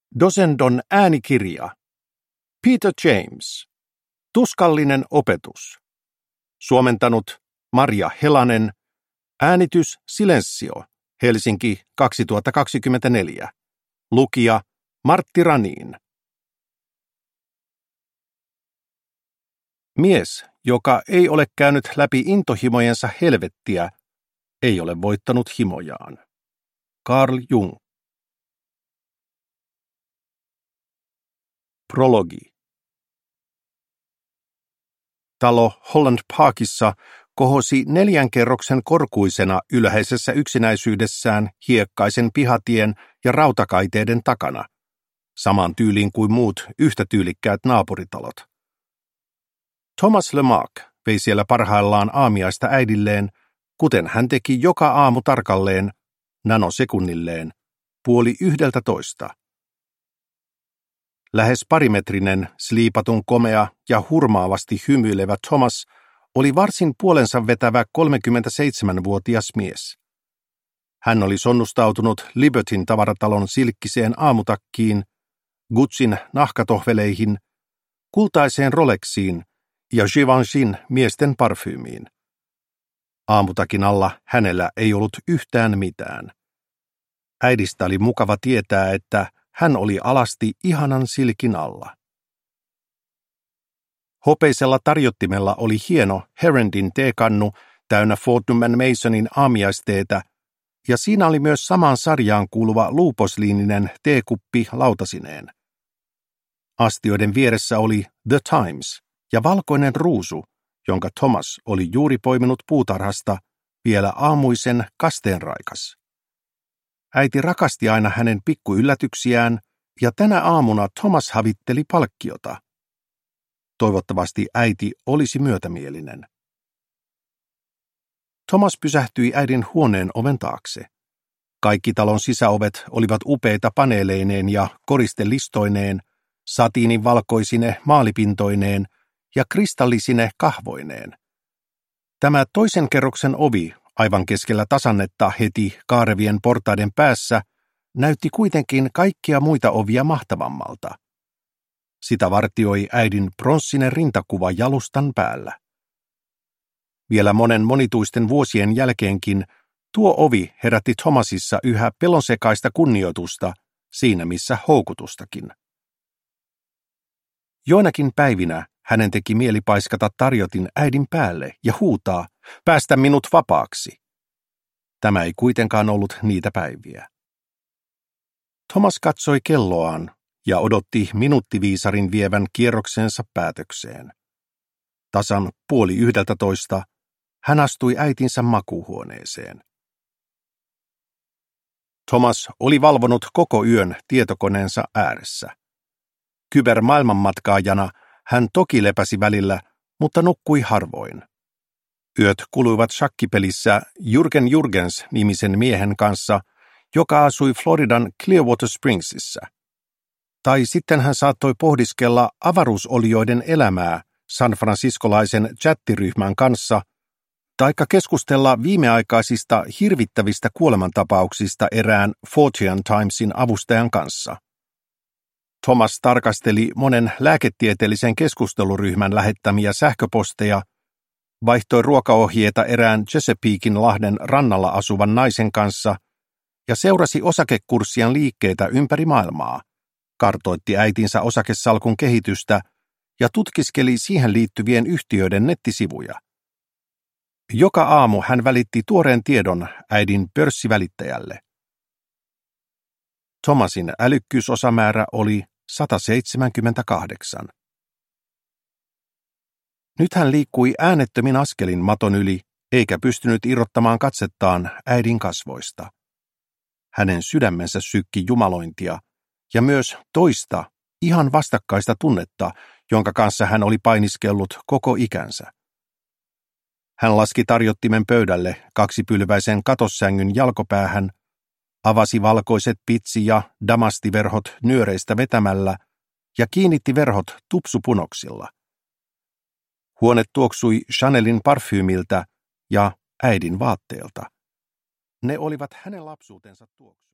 Dosendon äänikirja. Peter James. Tuskallinen opetus. Suomentanut Marja Helanen. Äänitys Silensio. Helsinki 2024. Lukija Martti Raniin. Mies, joka ei ole käynyt läpi intohimojensa helvettiä, ei ole voittanut himojaan. Carl Jung. Prologi. Talo Holland Parkissa kohosi 4 kerroksen korkuisena ylhäisessä yksinäisyydessään hiekkaisen pihatien ja rautakaiteiden takana, samaan tyyliin kuin muut yhtä tyylikkäät naapuritalot. Thomas Lemarck vei siellä parhaillaan aamiaista äidilleen, kuten hän teki joka aamu tarkalleen, nanosekunnilleen, 10:30. Lähes parimetrinen, sliipatun komea ja hurmaavasti hymyilevä Thomas oli varsin puolensa vetävä 37-vuotias mies. Hän oli sonnustautunut Libertyn tavaratalon silkkiseen aamutakkiin, Gucciin nahkatohveleihin, kultaiseen Rolexiin ja Givenchyn miesten parfyymiin. Aamutakin alla hänellä ei ollut yhtään mitään. Äidistä oli mukava tietää, että hän oli alasti ihanan silkin alla. Hopeisella tarjottimella oli hieno Herondin teekannu täynnä Fortnum & Masonin aamiaisteetä, ja siinä oli myös samaan sarjaan kuuluva luuposliininen teekuppi lautasineen. Astioiden vieressä oli The Times ja valkoinen ruusu, jonka Thomas oli juuri poiminut puutarhasta, vielä aamuisen kasteenraikas. Äiti rakasti aina hänen pikkuyllätyksiään, ja tänä aamuna Thomas havitteli palkkiota. Toivottavasti äiti olisi myötämielinen. Thomas pysähtyi äidin huoneen oven taakse. Kaikki talon sisäovet olivat upeita paneeleineen ja koristelistoineen, satiinin valkoisine maalipintoineen ja kristallisine kahvoineen. Tämä toisen kerroksen ovi, aivan keskellä tasannetta heti kaarevien portaiden päässä, näytti kuitenkin kaikkia muita ovia mahtavammalta. Sitä vartioi äidin pronssinen rintakuva jalustan päällä. Vielä monen monituisten vuosien jälkeenkin tuo ovi herätti Thomasissa yhä pelonsekaista kunnioitusta, siinä missä houkutustakin. Joinakin päivinä hänen teki mieli paiskata tarjotin äidin päälle ja huutaa, päästä minut vapaaksi. Tämä ei kuitenkaan ollut niitä päiviä. Thomas katsoi kelloaan ja odotti minuuttiviisarin vievän kierroksensa päätökseen. Tasan 10:30 hän astui äitinsä makuuhuoneeseen. Thomas oli valvonut koko yön tietokoneensa ääressä. Kybermaailmanmatkaajana hän toki lepäsi välillä, mutta nukkui harvoin. Yöt kuluivat shakkipelissä Jürgen Jürgens-nimisen miehen kanssa, joka asui Floridan Clearwater Springsissa. Tai sitten hän saattoi pohdiskella avaruusolioiden elämää San Franciscolaisen chattiryhmän kanssa, taikka keskustella viimeaikaisista hirvittävistä kuolemantapauksista erään Fortean Timesin avustajan kanssa. Thomas tarkasteli monen lääketieteellisen keskusteluryhmän lähettämiä sähköposteja, vaihtoi ruokaohjeita erään Chesapeaken lahden rannalla asuvan naisen kanssa ja seurasi osakekurssien liikkeitä ympäri maailmaa, kartoitti äitinsä osakesalkun kehitystä ja tutkiskeli siihen liittyvien yhtiöiden nettisivuja. Joka aamu hän välitti tuoreen tiedon äidin pörssivälittäjälle. Thomasin älykkyysosamäärä oli 178. Nyt hän liikkui äänettömin askelin maton yli, eikä pystynyt irrottamaan katsettaan äidin kasvoista. Hänen sydämensä sykki jumalointia ja myös toista, ihan vastakkaista tunnetta, jonka kanssa hän oli painiskellut koko ikänsä. Hän laski tarjottimen pöydälle 2-pylväisen katossängyn jalkopäähän, avasi valkoiset pitsi- ja damastiverhot nyöreistä vetämällä ja kiinnitti verhot tupsupunoksilla. Huone tuoksui Chanelin parfyymiltä ja äidin vaatteelta. Ne olivat hänen lapsuutensa tuoksu.